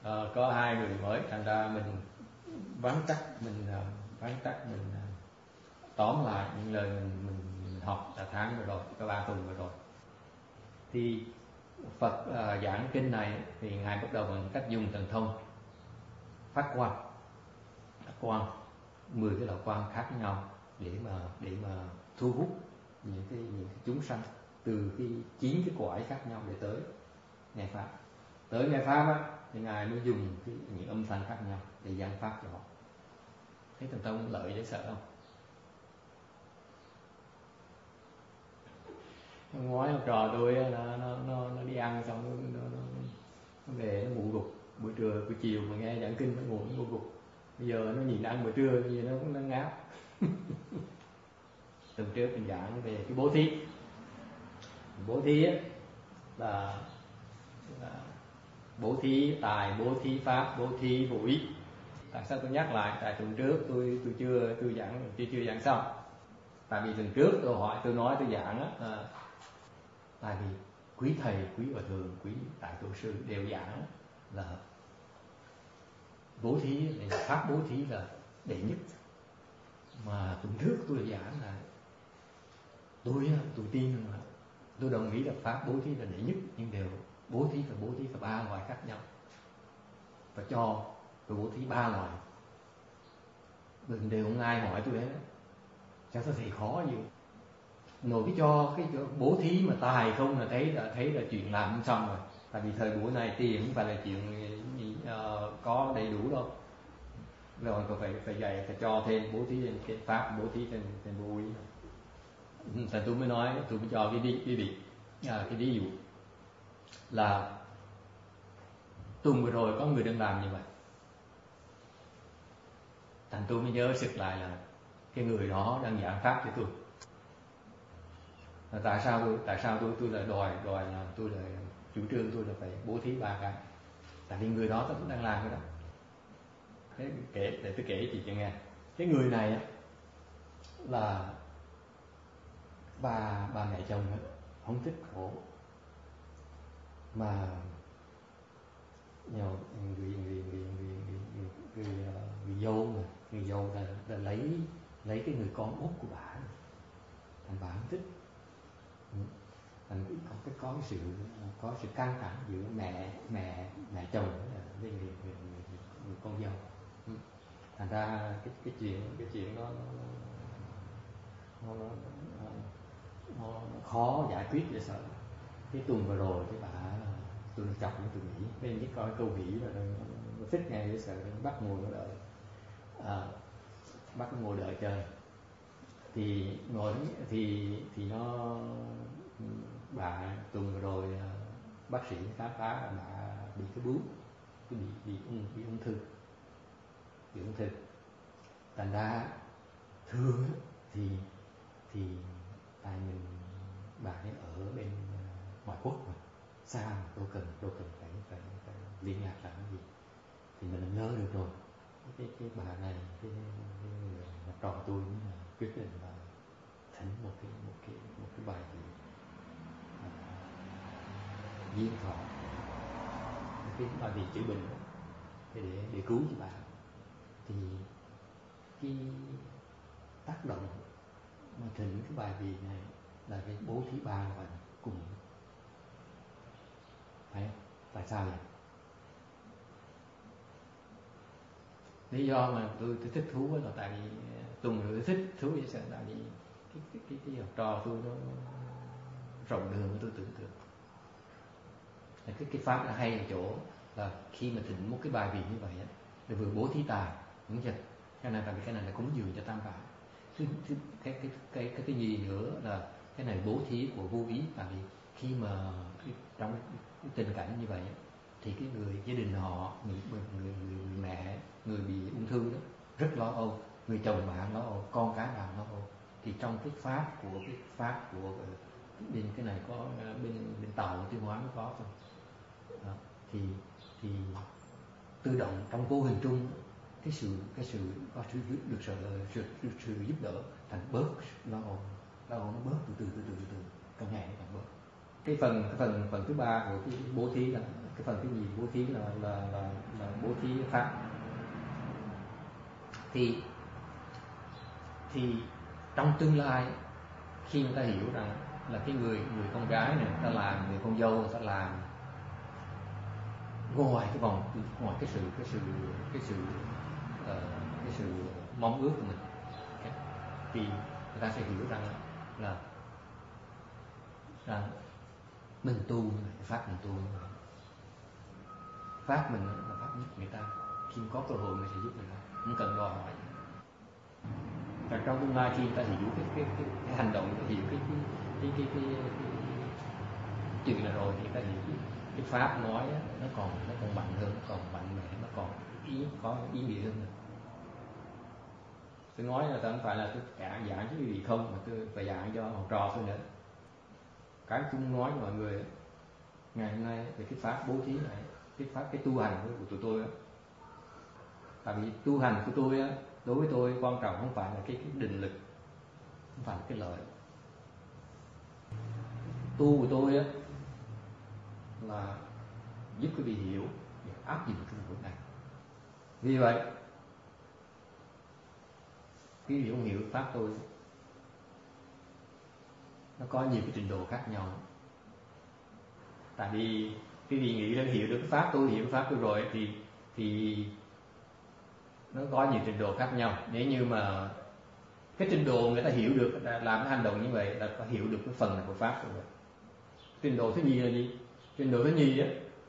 có 2 người mới, thành ra mình vắn tắt mình tóm lại những lời mình học là tháng vừa rồi, có 3 tuần vừa rồi. Thì Phật giảng kinh này thì ngài bắt đầu bằng cách dùng thần thông phát quang 10 cái loại quang khác nhau để mà thu hút những cái chúng sanh từ cái 9 cái cõi khác nhau để tới nghe pháp. Tới nghe pháp á thì ngài mới dùng những âm thanh khác nhau để giảng pháp cho họ. Thấy thần thông lợi dễ sợ không? Hôm ngoái học trò tôi nó đi ăn xong nó về nó ngủ gục, buổi chiều mà nghe giảng kinh nó ngủ gục. Bây giờ nó nhìn ăn buổi trưa gì nó ngáp. Tuần trước mình giảng về cái bố thí á, là bố thí tài, bố thí pháp, bố thí vô ý. Tại sao tôi nhắc lại? Tại tuần trước tôi chưa giảng xong. Tại vì tuần trước tôi nói tôi giảng á, tại vì quý thầy, quý hòa thượng, quý đại tổ sư đều giảng là bố thí, pháp bố thí là đệ nhất. Mà tuần trước tôi giảng là tôi tin là tôi đồng ý là pháp bố thí là đệ nhất, nhưng đều bố thí phải 3 loại khác nhau, và cho tôi bố thí 3 loại. Đừng đều không ai hỏi tôi đấy, chắc tôi thì khó gì. Nội cái bố thí mà tài không là thấy là chuyện làm không xong rồi. Tại vì thời buổi này tiền không phải là chuyện có đầy đủ đâu. Rồi còn phải dạy, phải cho thêm bố thí thêm cái pháp, bố thí thêm vô ý. Thì tôi mới cho cái ví dụ là tuần vừa rồi có người đang làm như vậy. Thành tôi mới nhớ sực lại là cái người đó đang giảng pháp cho tôi. Tại sao tôi lại đòi là tôi lại chủ trương tôi là phải bố thí 3 cái. Tại vì người đó cũng đang làm cái đó. Để tôi kể chị cho nghe. Cái người này á, là bà mẹ chồng á, không thích khổ, mà người dâu là lấy cái người con út của bà, thành bà không thích. Thành có sự căng thẳng giữa mẹ chồng với người con dâu. Thành ra cái chuyện đó nó khó giải quyết dễ sợ. Cái tuần vừa rồi cái bà tôi chọc tôi nghĩ bên cái coi câu nghĩ rồi nó thích ngay dễ sợ, nó bắt ngồi nó đợi, bắt nó ngồi đợi chơi. Thì ngồi thì nó bà tuần vừa rồi bác sĩ khám phá là bà bị cái bướu, bị ung thư. Thành ra thường thì tại mình bà ấy ở bên ngoại quốc mà xa mà đâu cần phải liên lạc làm cái gì thì mình nhớ được rồi. Cái bà này cái học trò tôi quyết định là thỉnh một cái bài duyên thọ, cái bài vị chữ bình để cứu cho bà. Thì cái tác động mà thỉnh cái bài vị này là cái bố thí 3 loại cùng. Phải không? Tại sao vậy? Lý do mà tôi thích thú là tại vì tuần rồi tôi thích thú vậy sao? Tại vì cái học trò tôi nó rộng đường tôi tưởng tượng. Cái pháp là hay ở chỗ là khi mà thỉnh một cái bài vị như vậy á, là vừa bố thí tài, đúng chưa? Cái này tại vì cái này là cúng dường cho tam bảo. Cái gì nữa là cái này bố thí của vô ý. Tại vì khi mà trong cái tình cảnh như vậy thì cái người gia đình họ, người mẹ, người bị ung thư đó rất lo âu, người chồng bạn lo âu, con cái bạn lo âu. Thì trong cái pháp của bên cái này có bên Tàu Tiêu Hóa mới có thôi. Đó. Thì tự động trong vô hình trung cái sự có sự giúp đỡ, thành bớt lo âu nó bớt từ từ càng ngày nó càng bớt. cái phần thứ ba của cái bố thí là cái phần thứ gì? Bố thí là bố thí pháp. Thì trong tương lai khi người ta hiểu rằng là cái người con gái này người ta làm, người con dâu người ta làm ngoài cái vòng, ngoài cái sự mong ước của mình, thì người ta sẽ hiểu rằng mình tu như vậy, pháp mình tu như vậy, pháp mình là pháp giúp người ta, khi có cơ hội mình sẽ giúp người ta, không cần đòi hỏi. Và trong tương lai khi người ta hiểu cái hành động, hiểu cái chuyện này rồi, thì người ta hiểu cái pháp nói nó còn mạnh hơn, nó còn mạnh mẽ, nó còn có ý nghĩa hơn. Tôi nói là tôi không phải là tôi giảng cái gì không, mà tôi phải giảng cho học trò tôi nữa. Cái tôi nói với mọi người ngày hôm nay về cái pháp bố thí này, cái tu hành của tụi tôi. Tại vì tu hành của tôi đối với tôi quan trọng không phải là cái định lực, không phải là cái lợi. Tu của tôi là giúp quý vị hiểu và áp dụng trong cuộc này. Vì vậy quý vị không hiểu pháp tôi, nó có nhiều cái trình độ khác nhau. Tại vì quý vị nghĩ là hiểu được cái pháp tôi, hiểu cái pháp tôi rồi thì nó có nhiều trình độ khác nhau. Nếu như mà cái trình độ người ta hiểu được làm cái hành động như vậy là có hiểu được cái phần này của pháp rồi. Trình độ thứ nhì là gì? Trình độ thứ nhì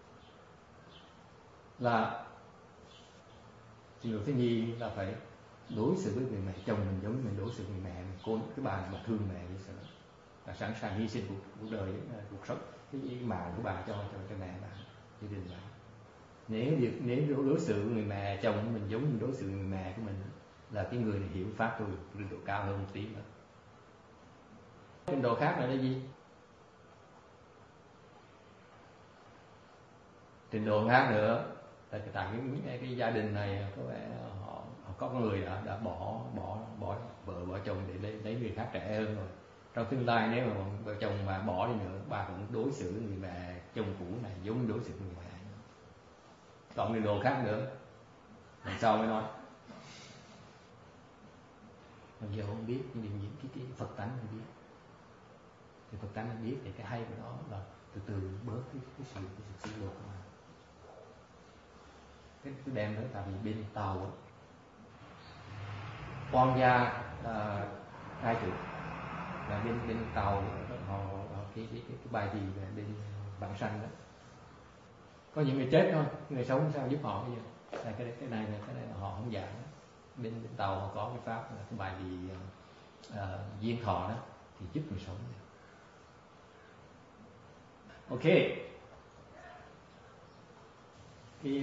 là phải đối xử với người mẹ chồng mình giống như mình đối xử với người mẹ mình, cô cái bà thương mẹ như sợ, là sẵn sàng hy sinh cuộc đời, cuộc sống, cái mạng của bà cho mẹ bà, gia đình bà. Nếu đối xử với người mẹ chồng của mình giống như đối xử với người mẹ của mình, là cái người này hiểu pháp tôi trình độ cao hơn một tí nữa. Trình độ khác là gì? Trình độ khác nữa là tại cái gia đình này có vẻ họ có người đã bỏ vợ bỏ chồng để lấy người khác trẻ hơn rồi. Trong tương lai nếu mà vợ chồng mà bỏ đi nữa, bà cũng đối xử với người mẹ chồng cũ này giống đối xử với người mẹ. Còn trình độ khác nữa làm sao mới nói. Bây giờ không biết, nhưng những cái Phật tánh mình biết, thì Phật tánh mình biết thì cái hay của nó là từ từ bớt cái sự xung đột mà. Cái đem tới, tại vì bên Tàu quan gia ai chịu là bên Tàu họ cái bài gì về bên Vãng Sanh đó, có những người chết thôi, người sống sao giúp họ bây giờ. Cái này là họ không giảng. Bên Tàu họ có cái pháp là cái bài gì duyên thọ đó thì giúp người sống. Ok, thì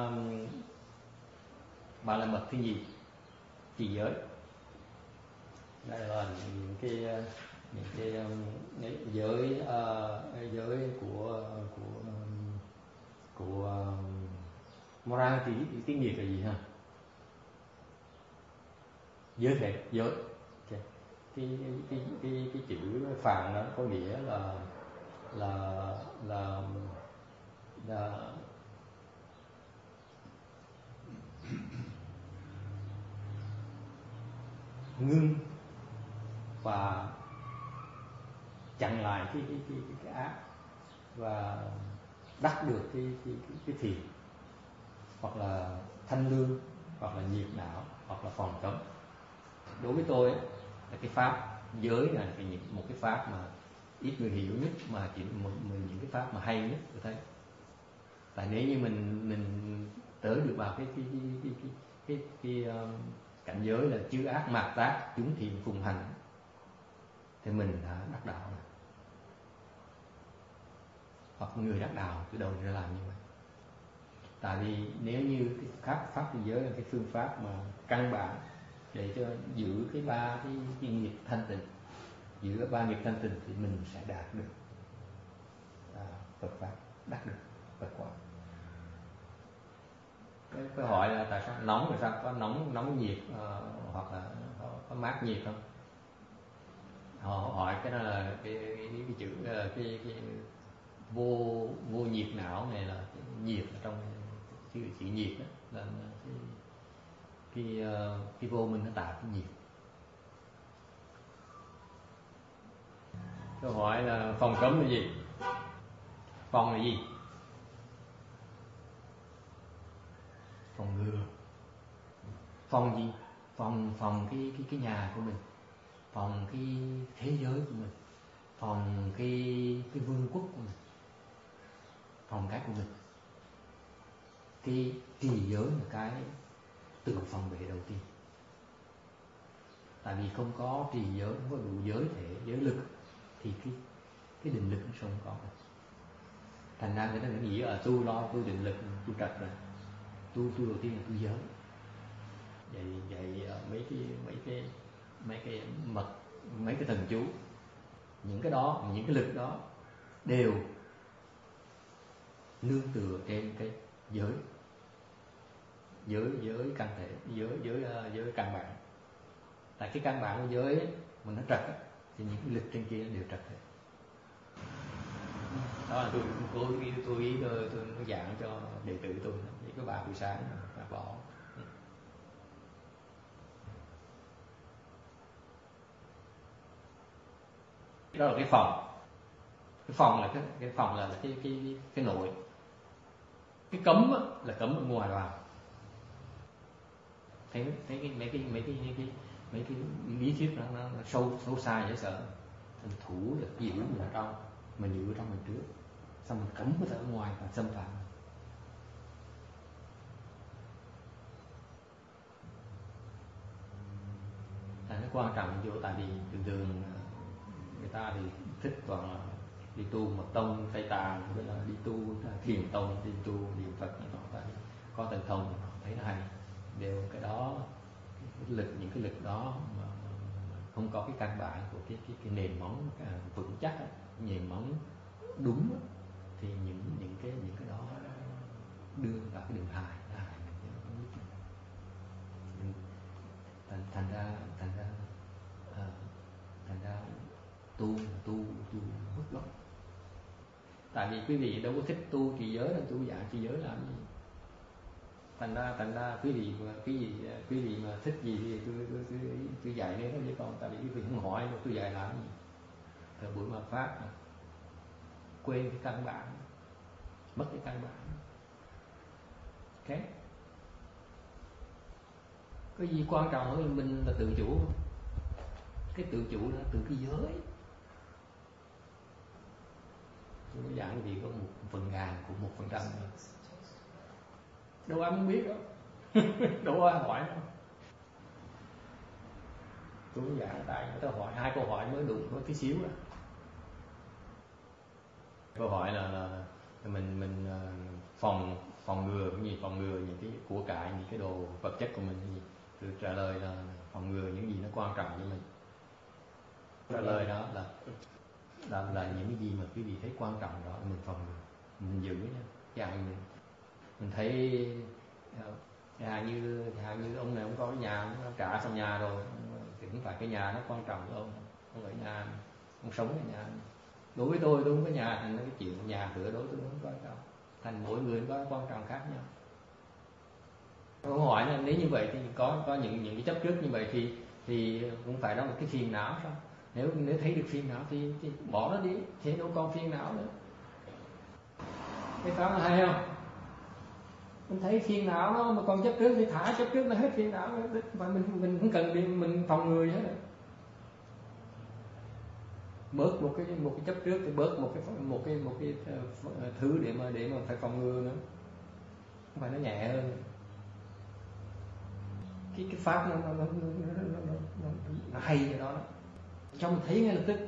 bạn là mật thứ gì? Trì giới. Đây là những cái giới của morality, tiếng Việt là gì ha? Giới thể, giới. Okay. Cái chữ phạn đó có nghĩa là ngưng và chặn lại cái ác và đắc được cái thiện, hoặc là thanh lương, hoặc là nhiệt não, hoặc là phòng cấm. Đối với tôi là cái pháp giới này là một cái pháp mà ít người hiểu nhất, mà chỉ những cái pháp mà hay nhất tôi thấy. Tại nếu như mình tới được vào cái cảnh giới là chư ác mạt tác chúng thiện cùng hành, thì mình đã đắc đạo rồi, hoặc người đắc đạo từ đầu ra làm như vậy. Tại vì nếu như cái pháp thế giới là cái phương pháp mà căn bản để cho giữ cái ba cái nghiệp thanh tịnh, giữ cái ba nghiệp thanh tịnh, thì mình sẽ đạt được Phật pháp, đắc được Phật quả. Cái hỏi là tại sao nóng, rồi sao có nóng nhiệt hoặc là có mát nhiệt không? họ hỏi cái đó là cái chữ cái vô nhiệt não này là cái nhiệt ở trong chữ nhiệt đó, là cái vô minh nó tạo cái nhiệt. Câu hỏi là phòng cấm là gì? Phòng là gì? Phòng ngừa. Phòng gì? Phòng cái nhà của mình, phòng cái thế giới của mình, phòng cái vương quốc của mình, phòng cái của mình. Cái trì giới là cái tự phòng vệ đầu tiên. Tại vì không có trì giới, không có đủ giới thể, giới lực thì cái định lực nó không có. Thành ra người ta nghĩ tu lo, tu định lực, tu trật rồi. Tu đầu tiên là tu giới. Vậy mấy cái thần chú, những cái đó, những cái lực đó đều nương tựa trên cái giới căn thể, giới căn bản. Tại cái căn bản của giới mình nó trật thì những cái lực trên kia đều trật hết. Đó là tôi giảng cho đệ tử tôi, với các bà buổi sáng bà bỏ. Đó là cái phòng. Cái phòng là cái phòng là cái nội. Cái cấm là cấm ở ngoài vào. Thấy mấy cái lý thuyết nó sâu xa dễ sợ. Thành thủ là giữ mình ở trong, mình giữ ở trong mình trước, xong mình cấm cái ở ngoài và xâm phạm. Nó quan trọng vô, tại vì thường người ta thì thích toàn là đi tu mật tông Tây Tạng, với là đi tu thiền tông, đi tu niệm Phật, có thần thông thấy nó hay, đều cái đó những cái lực đó mà không có cái căn bản của cái nền móng vững chắc, nền móng đúng thì những cái đó đưa vào cái đường hài mình. Thành ra tu mất gốc. Tại vì quý vị đâu có thích tu trì giới, đâu tu giảng trì giới làm gì. Thành ra quý vị mà thích gì thì tôi dạy nên thôi, chứ còn tại vì quý vị không hỏi tôi dạy làm gì. Thời buổi mà phát quên cái căn bản, mất cái căn bản. Ok, cái gì quan trọng hơn mình là tự chủ. Cái tự chủ là từ cái giới. Tôi mới giảng vì có 1/1000 của 1% thôi. Đâu ai muốn biết đâu. Đâu ai hỏi đâu. Tôi mới giảng tại người ta hỏi 2 câu hỏi mới đủ, có tí xíu đó. Câu hỏi là mình phòng ngừa cái gì, phòng ngừa những cái của cải, những cái đồ vật chất của mình cái gì. Tôi trả lời là phòng ngừa những gì nó quan trọng cho mình. Trả lời đó là những cái gì mà quý vị thấy quan trọng đó mình phòng ngừa, mình giữ nha. Chẳng mình thấy hàng như ông này ông có cái nhà, ông trả xong nhà rồi thì cũng phải cái nhà nó quan trọng với ông ở nhà, ông sống ở nhà. Đối với tôi không có nhà, thành cái chuyện nhà cửa đối với tôi không quan trọng. Thành mỗi người có quan trọng khác nhau. Câu hỏi là nếu như vậy thì có những cái chấp trước như vậy thì cũng phải đó một cái phiền não sao? Nếu thấy được phiền não thì bỏ nó đi, thế đâu còn phiền não nữa. Cái pháp là hay không? Mình thấy phiền não nó mà còn chấp trước thì thả chấp trước là hết phiền não rồi. Và mình không cần đi mình phòng ngừa gì hết rồi. Bớt một cái chấp trước thì bớt một cái thứ để mà phải phòng ngừa nữa. Không phải nó nhẹ hơn. Cái pháp nó hay ở đó. Cho mình thấy ngay lập tức.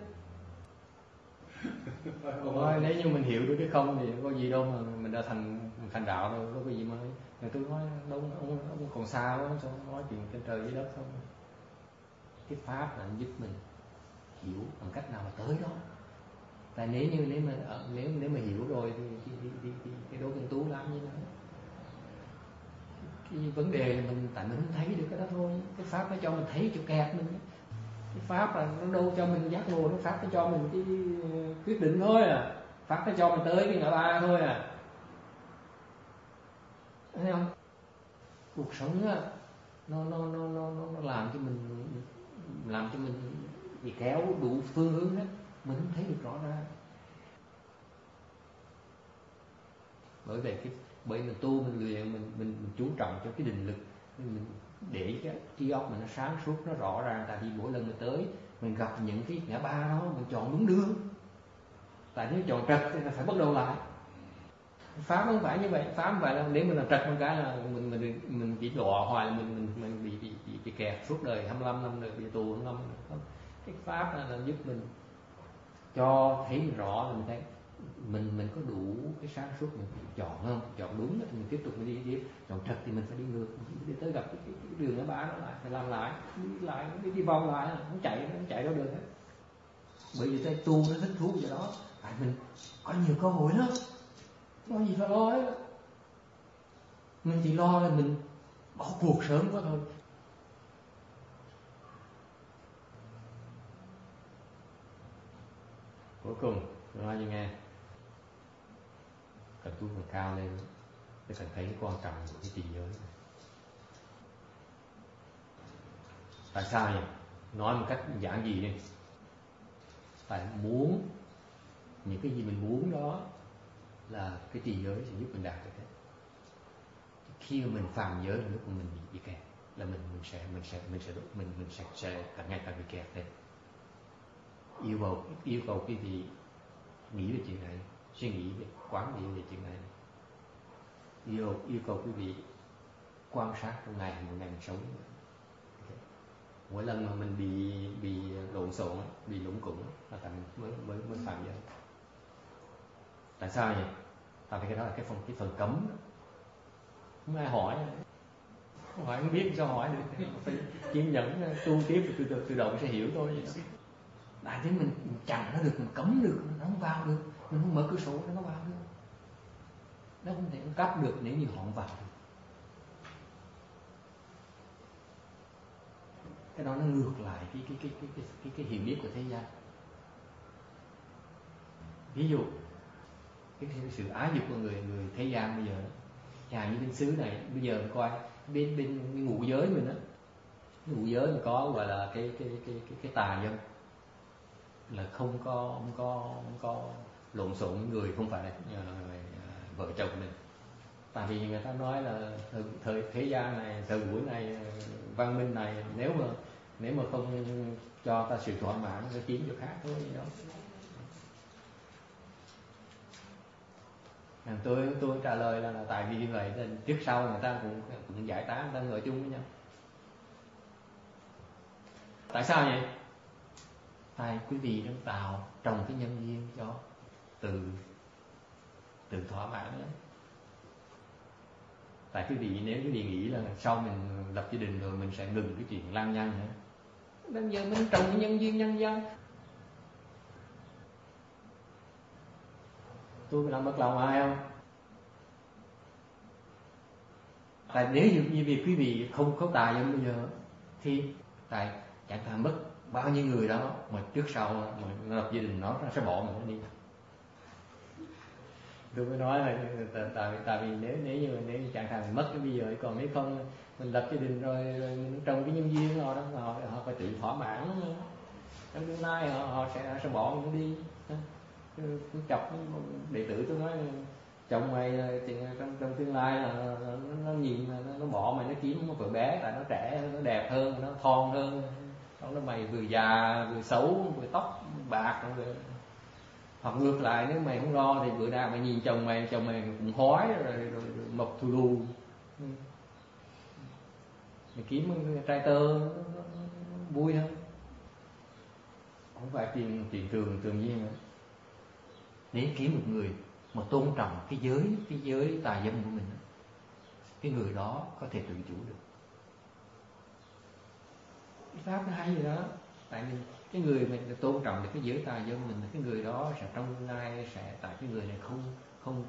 Nếu như mình hiểu được cái không thì có gì đâu mà mình đã thành đạo đâu, có cái gì mà người tôi nói ông còn xa quá, sao nói chuyện trên trời dưới đất không. Cái pháp là giúp mình hiểu bằng cách nào mà tới đó. Tại nếu mà hiểu rồi thì cái đối tượng tú làm như thế nào. Cái vấn đề là tại mình không thấy được cái đó thôi. Cái pháp nó cho mình thấy cho kẹt mình. Cái pháp là nó đâu cho mình giác ngộ, nó pháp nó cho mình cái quyết định thôi à, pháp nó cho mình tới cái ngã ba thôi à, thấy không? Cuộc sống á, nó làm cho mình bị kéo đủ phương hướng hết, mình không thấy được rõ ràng. Bởi vậy mình tu, mình luyện, mình chú trọng cho cái định lực, mình để cái trí óc mình nó sáng suốt, nó rõ ràng. Tại vì mỗi lần mình tới mình gặp những cái ngã ba đó, mình chọn đúng đường. Tại nếu chọn trật thì phải bắt đầu lại. Pháp không phải như vậy, pháp không phải là nếu mình làm trật một cái là mình bị đọa hoài, là mình bị kẹt suốt đời 25 năm đời bị tù 25 năm. Cái pháp là giúp mình cho thấy rõ, là mình thấy mình có đủ cái sáng suốt, mình chọn không, chọn đúng thì mình tiếp tục mình đi tiếp, chọn trật thì mình phải đi ngược, mình đi tới gặp cái đường ngã ba đó lại, phải làm lại, đi vòng lại, không chạy đâu được hết. Bởi vì cái tu nó thích thú vậy đó, tại mình có nhiều cơ hội lắm, có gì phải lo hết. Mình chỉ lo là mình bỏ cuộc sớm quá thôi. Cuối cùng tôi nói cho nghe, cần tu càng cao lên, tôi cần thấy cái quan trọng của cái trì giới này. Tại sao nhỉ? Nói một cách giản dị đi. Tại muốn những cái gì mình muốn đó là cái trì giới sẽ giúp mình đạt được hết. Khi mà mình phạm giới là lúc mà mình bị kẹt, là mình sẽ càng ngày càng bị kẹt lên. Yêu cầu quý vị nghĩ về chuyện này, suy nghĩ về, quán niệm về chuyện này. Yêu cầu quý vị quan sát trong ngày mình sống. Okay. Mỗi lần mà mình bị lộn xộn, bị lủng củng là tại mình mới phạm giới. Tại sao vậy? Tại vì cái đó là cái phần cấm đó. Không ai hỏi, không biết sao hỏi được, phải kiên nhẫn tu tiếp rồi tự động sẽ hiểu thôi. Vậy đó. Tại thế mình chặn nó được, mình cấm được, nó không vào được, mình không mở cửa sổ nó vào được, nó không thể cắp được nếu như họ không vào được. Cái đó nó ngược lại cái hiểu biết của thế gian. Ví dụ cái sự ái dục của người thế gian bây giờ, chẳng như bên xứ này bây giờ coi bên ngũ giới mình á, ngũ giới mình có gọi là cái tà dâm, là không có lộn xộn với người không phải là vợ chồng mình. Tại vì người ta nói là thời thế gian này, thời buổi này, văn minh này, nếu mà không cho ta sự thỏa mãn, nó kiếm chỗ khác thôi đó. Tôi trả lời là tại vì như vậy nên trước sau người ta cũng giải tán, người ta ngồi chung với nhau. Tại sao vậy? Tại quý vị đang tạo trồng cái nhân duyên cho từ thỏa mãn đó. Tại quý vị nếu quý vị nghĩ là sau mình lập gia đình rồi mình sẽ ngừng cái chuyện lang nhăng nữa, bây giờ mình trồng cái nhân duyên nhân dân, tôi làm mất lòng ai không? Tại nếu như việc quý vị không tà dâm bây giờ thì tại chẳng hạn mất bao nhiêu người đó mà trước sau mà lập gia đình nó sẽ bỏ mình đi. Tôi mới nói là tại vì nếu như chẳng hạn mất cái bây giờ, còn nếu không mình lập gia đình rồi trồng cái nhân duyên họ đó, họ phải tự thỏa mãn, trong tương lai họ sẽ bỏ mình đi. Chọc đệ tử tôi nói chồng mày trong tương lai là nó nhìn nó bỏ mày, nó kiếm một vợ bé tại nó trẻ, nó đẹp hơn, nó thon hơn, nó mày vừa già vừa xấu, vừa tóc bạc rồi. Hoặc ngược lại, nếu mày không lo thì bữa nào mày nhìn chồng mày cũng hói rồi mập thù lù, mày kiếm trai tơ nó vui hơn, không phải chuyện thường nhiên nữa. Nếu kiếm một người mà tôn trọng cái giới tà dâm của mình, cái người đó có thể tự chủ được. Cái pháp nó hay gì đó. Tại vì cái người mình tôn trọng được cái giới tà dâm mình, cái người đó sẽ trong tương lai sẽ, tại cái người này không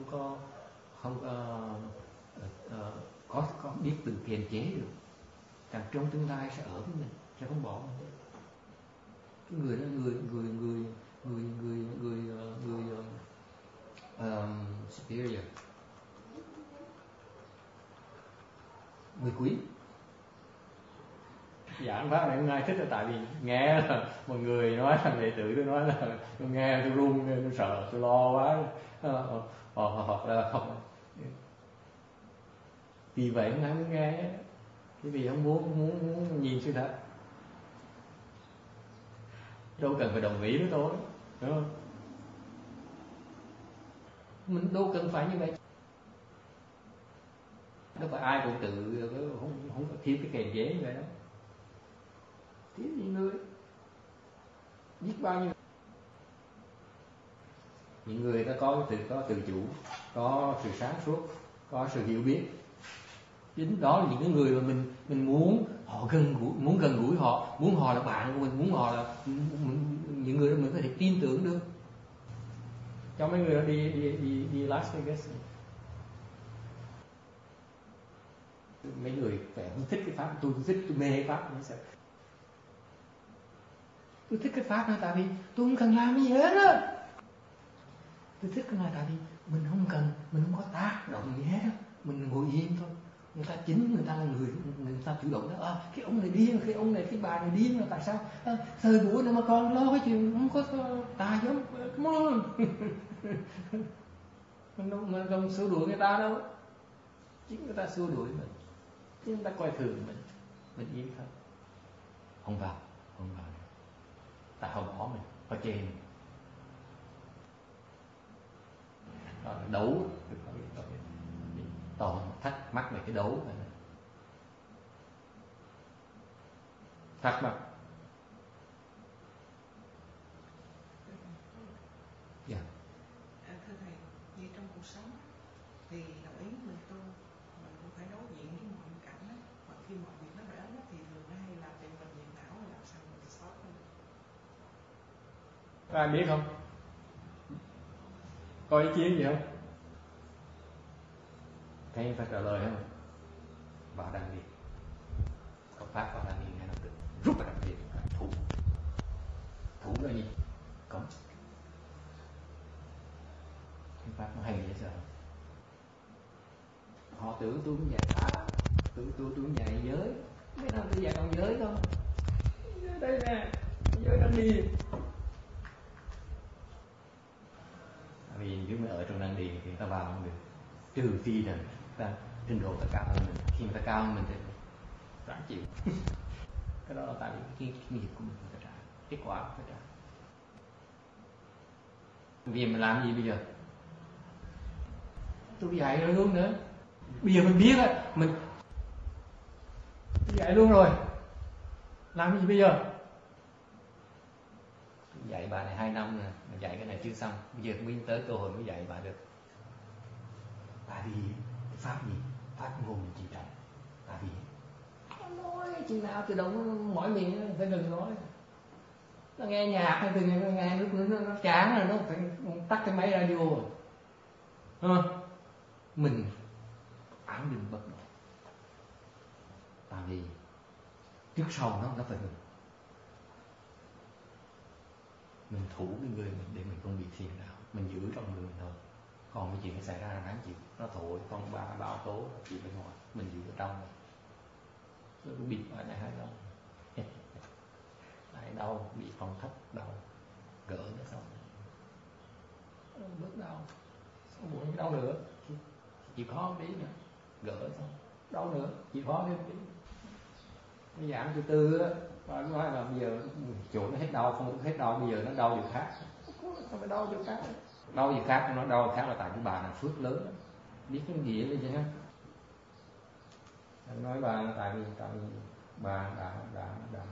có biết tự kiềm chế được, càng trong tương lai sẽ ở với mình, sẽ không bỏ mình. Cái người đó người superior, người quý. Giảng pháp này không ai thích là tại vì nghe là mọi người nói là đệ tử tôi nói là tôi nghe tôi run, tôi sợ, tôi lo quá, hoặc là vì vậy không ai muốn nghe, cái vì không muốn nhìn sự thật. Đâu cần phải đồng ý với tôi, đúng không? Mình đâu cần phải như vậy. Đâu phải ai cũng tự không thiếu cái kềm chế như vậy đâu. Thiếu gì người biết bao nhiêu những người ta có tự chủ, có sự sáng suốt, có sự hiểu biết. Chính đó là những cái người mà mình muốn họ gần gũi họ, muốn họ là bạn của mình, muốn họ là những người đó mình có thể tin tưởng được. Cho mấy người đó đi Las Vegas, mấy người phải không thích cái pháp, tôi thích, tôi mê cái pháp. Tôi thích cái pháp này tại vì tôi không cần làm cái gì hết á. Tôi thích cái này tại vì mình không có tác động gì hết á, mình ngồi im thôi. Người ta là người ta chủ động đó. Cái ông này điên, cái ông này, cái bà này điên là tại sao? Thời buổi này mà còn lo cái chuyện không có tà giống, come on. Mình không xua đuổi người ta đâu, chính người ta xua đuổi mình, chính người ta coi thường mình im thôi, không vào tại họ bỏ mình, họ chê mình. Đó là đấu, toàn thắc mắc về cái đấu này. Thắc mắc. Dạ. Thưa thầy, như trong cuộc sống thì đồng ý mình tu, mình cũng phải đối diện với mọi cảnh đó. Và khi mọi việc nó đến thì thường nó hay làm cho mình nghiện não, làm sao mình sót hơn. Có ai biết không? Có ý kiến gì không? Thấy phải trả lời không? Vào đăng đi. Có pháp vào đăng đi ngay lập tức. Rút vào đăng đi. Thủ là gì? Cấm. Cái pháp nó hay dễ sợ. Họ tưởng tôi cũng dạy pháp, tưởng tôi cũng dạy giới. Mấy năm tôi dạy còn giới không? Đây nè, giới đăng đi. Vì nếu mà ở trong đăng đi thì ta vào không được. Trừ phi là ta trình độ ta cao hơn mình. Khi mà ta cao hơn mình thì ráng chịu. Cái đó là tại vì cái nghiệp của mình phải trả, kết quả phải trả. Vì mình làm gì bây giờ? Tôi dạy rồi luôn nữa. Bây giờ mình biết á, mình dạy luôn rồi. Làm gì bây giờ? Tôi dạy bà này 2 năm rồi, mà dạy cái này chưa xong. Bây giờ mới tới cơ hội mới dạy bà được. Tại vì pháp gì? Pháp ngôn chỉ trọng. Tại vì nói chừng nào tự động mỏi miệng phải đừng nói. Nó nghe nhạc hay từ nghe nó chán rồi, nó phải tắt cái máy radio rồi. Mình ổn định bất động. Tại vì trước sau nó phải mình thủ cái người mình để mình không bị phiền não, mình giữ trong người mình thôi. Còn cái chuyện nó xảy ra là đáng chịu, nó thổi con ba bão tố chỉ bên ngoài, mình giữ ở trong. Nó cũng bịt ở này hay đâu, lại đau bị phòng thấp đau, gỡ nó xong, bớt đau, xong buồn đau nữa, chịu khó một tí nữa, gỡ xong, đau nữa, chịu khó thêm một tí. Cái giảm từ từ á, và nói là bây giờ chỗ nó hết đau, không hết đau, bây giờ nó đau chỗ khác, không phải đau chỗ khác, đau gì khác, nó đau khác là tại cái bà này phước lớn đó. Biết cái nghĩa là gì ha? Nói bà là tại vì bà đã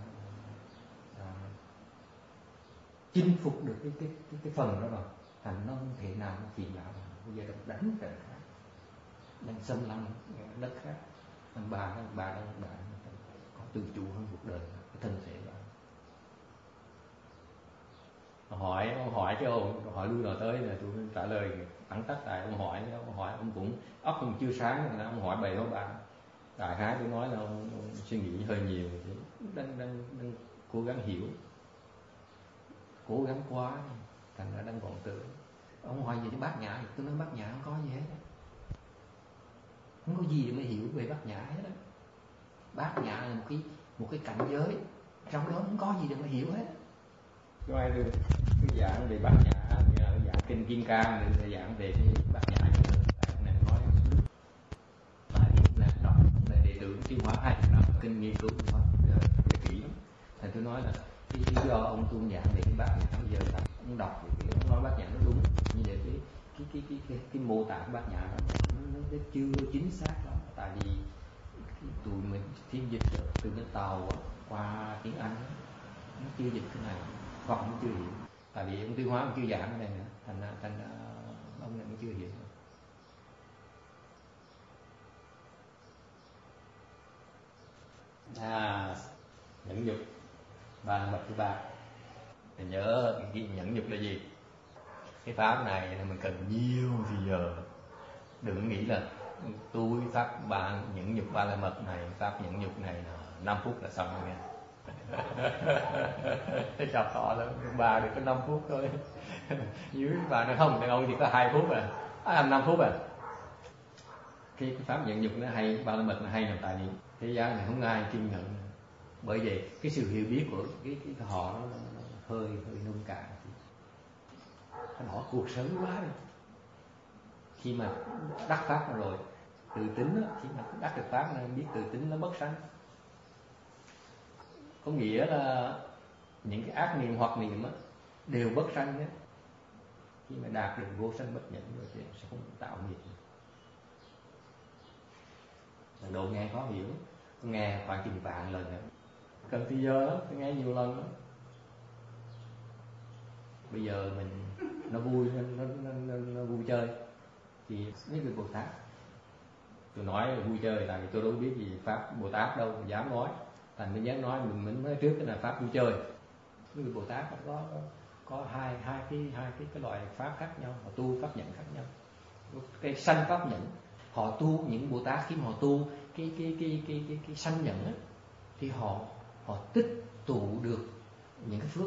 chinh phục được cái phần đó rồi, thành nó không thể nào nó phiền não. Bây giờ nó đánh trận khác, đang xâm lăng đất khác, bà có tự chủ hơn cuộc đời, cái thân thể đó. Ông hỏi chứ ông hỏi lui rồi tới là tôi trả lời thẳng tắt. Tại ông hỏi ông cũng óc cũng chưa sáng, ông hỏi bày đó bà đại khái tôi nói là ông suy nghĩ hơi nhiều, thì đang cố gắng hiểu, cố gắng quá, thành ra đang vọng tưởng. Ông hỏi gì cái bát nhã, tôi nói bát nhã không có gì hết, không có gì để mới hiểu về bát nhã hết á. Bát nhã là một cái cảnh giới, trong đó không có gì để mà hiểu hết. Có ai được cái giảng về bát nhã, cái giảng kinh Kim Cang, để giảng về cái bát nhã này, tại này nói tại là đọc là đệ tử tiêu hóa 2 năm kinh nghiên cứu nó kỹ lắm. Thì tôi nói là cái lý do ông tu giảng về cái bát nhã bây giờ là ông đọc thì ông nói bát nhã nó đúng, như vậy cái mô tả của bát nhã nó chưa chính xác lắm, tại vì tụi mình phiên dịch từ cái Tàu qua tiếng Anh nó chưa dịch cái này, hoặc cũng chưa hiểu, tại vì ông Tiêu Hóa ông chưa giảng cái này nữa, thành ra ông này cũng chưa hiểu. Nhẫn nhục và mật thứ ba. Thì nhớ cái nhẫn nhục là gì? Cái pháp này mình cần nhiều thì giờ, đừng nghĩ là tôi pháp bạn nhẫn nhục ba la mật này, pháp nhẫn nhục này là 5 phút là xong rồi nha. Chọc họ là bà được có 5 phút thôi. Dưới bà nói không, đàn ông chỉ có 2 phút à, 5 phút à. Cái pháp nhẫn nhục nó hay, ba la mật nó hay là tại vì thế gian này không ai kiên nhẫn, bởi vậy cái sự hiểu biết của cái họ nó hơi nông cạn, nó cuộc sống quá rồi. Khi mà đắc pháp rồi tự tính đó, khi mà đắc được pháp nó biết tự tính nó bất sanh, có nghĩa là những cái ác niệm hoặc niệm á, đều bất sanh nhé. Khi mà đạt được vô sanh bất nhẫn rồi thì sẽ không tạo nghiệp. Độ nghe khó hiểu, nghe khoảng chừng vạn lần nữa, cần thì giờ đó, nghe nhiều lần đó. Bây giờ mình nó vui, nó vui chơi thì mấy người Bồ Tát, tôi nói là vui chơi tại vì tôi đâu biết gì pháp Bồ Tát đâu mà dám nói, thành mới dám nói. Mình nói trước cái là pháp vui chơi. Mấy người Bồ Tát có hai cái loại pháp khác nhau, họ tu pháp nhẫn khác nhau. Cái sanh pháp nhẫn, họ tu, những Bồ Tát khi mà họ tu cái sanh nhẫn á, thì họ tích tụ được những cái phước.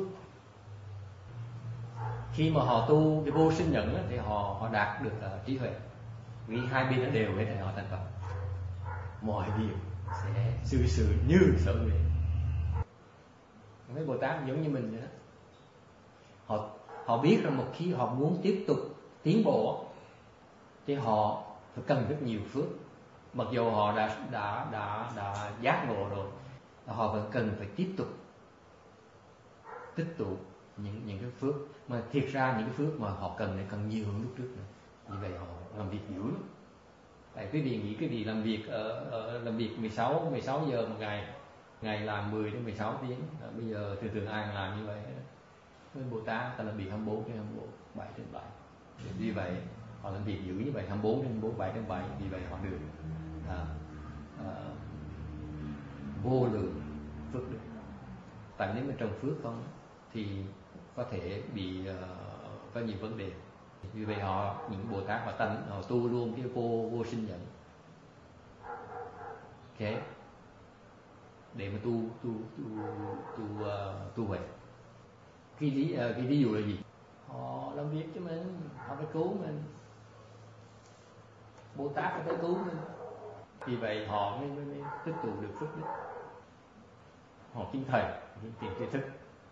Khi mà họ tu cái vô sinh nhẫn á, thì họ đạt được trí huệ, vì hai bên nó đều hết thì họ thành Phật. Mọi điều sẽ sự như sở nguyện. Mấy Bồ Tát giống như mình vậy đó. Họ biết rằng một khi họ muốn tiếp tục tiến bộ thì họ phải cần rất nhiều phước. Mặc dù họ đã giác ngộ rồi, họ vẫn cần phải tiếp tục tích tụ những cái phước, mà thiệt ra những cái phước mà họ cần này cần nhiều hơn lúc trước nữa. Vì vậy họ làm việc dữ lắm. Tại quý vị nghĩ quý vị làm việc làm việc 16 giờ một ngày làm 10 đến 16 tiếng. Bây giờ thường ai làm như vậy hết. Với Bồ Tát ta làm việc 24 trên 24, 7 trên 7. Vì vậy họ làm việc dữ như vậy, 24 trên 24, 7 trên 7. Vì vậy họ được vô lượng phước đức. Tại nếu mà trồng phước không thì có thể bị có nhiều vấn đề. Vì vậy những Bồ Tát họ tu luôn cái vô sinh nhẫn. Okay. Để mà tu huệ. Cái ví dụ là gì? Họ làm việc cho mình, họ phải cứu mình. Bồ Tát phải cứu mình. Vì vậy họ mới tích tụ được phước đức. Họ kính thầy, kính tri thức,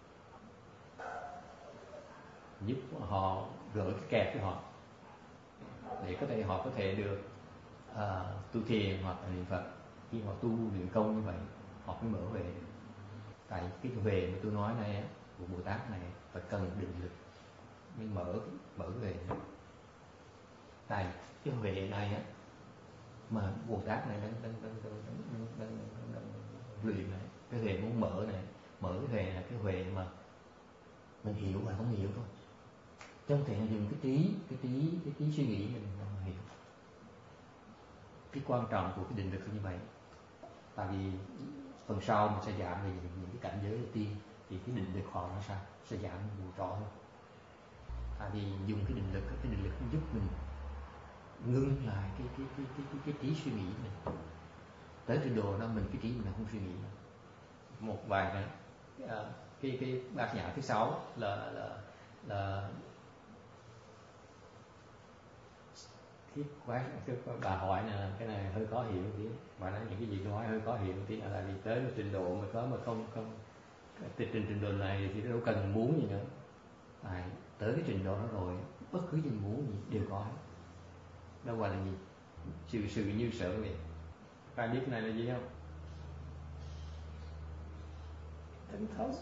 giúp họ gỡ cái kẹt của họ, để họ có thể được tu thiền hoặc là niệm Phật. Khi họ tu luyện công như vậy, họ mới mở huệ. Tại cái huệ mà tôi nói này của Bồ Tát này phải cần định lực mới mở huệ. Tại cái huệ này mà Bồ Tát này đang luyện này, cái huệ muốn mở này, mở cái huệ là cái huệ mà mình hiểu và không hiểu thôi. Trong thể dùng cái trí suy nghĩ mình không hiểu. Cái quan trọng của cái định lực là như vậy. Tại vì phần sau mình sẽ giảm về những cái cảnh giới đầu tiên, thì cái định lực họ nó sao sẽ giảm nhiều rõ hơn. Tại vì dùng cái định lực giúp mình ngưng lại cái trí suy nghĩ mình. tới trình độ đó mình cái trí mình không suy nghĩ. Một vài này cái bát nhã thứ 6 là cái bà hỏi là cái này hơi khó hiểu tí, bà nói những cái gì tôi hỏi hơi khó hiểu tí, là vì tới một trình độ mà không trình độ này thì đâu cần muốn gì nữa. Tới cái trình độ đó rồi, bất cứ gì muốn gì đều có hết. Đó gọi là gì? Sự như sở vậy. Ai biết cái này là gì không? Thần thông.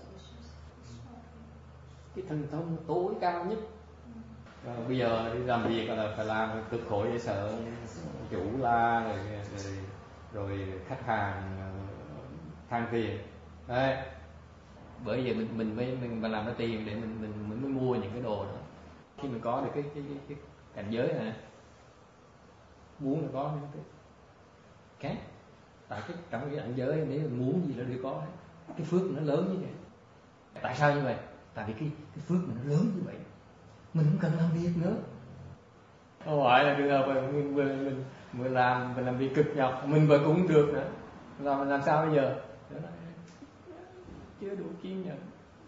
Cái thần thông tối cao nhất. Bây giờ đi làm việc là phải làm cực khổ dễ sợ, chủ la rồi khách hàng than phiền. Đấy. Bởi vì mình làm ra tiền để mình mới mua những cái đồ đó. Khi mình có được cái cảnh giới này, muốn là có cái tại trong cái cảnh giới nếu mình muốn gì là đều có. Cái phước nó lớn như vậy. Tại sao như vậy? Tại vì cái phước nó lớn như vậy, mình không cần làm việc nữa. Không phải là trường hợp mình làm việc cực nhọc, mình vẫn cũng được nữa. Rồi mình làm sao bây giờ? Chưa đủ kiên nhẫn.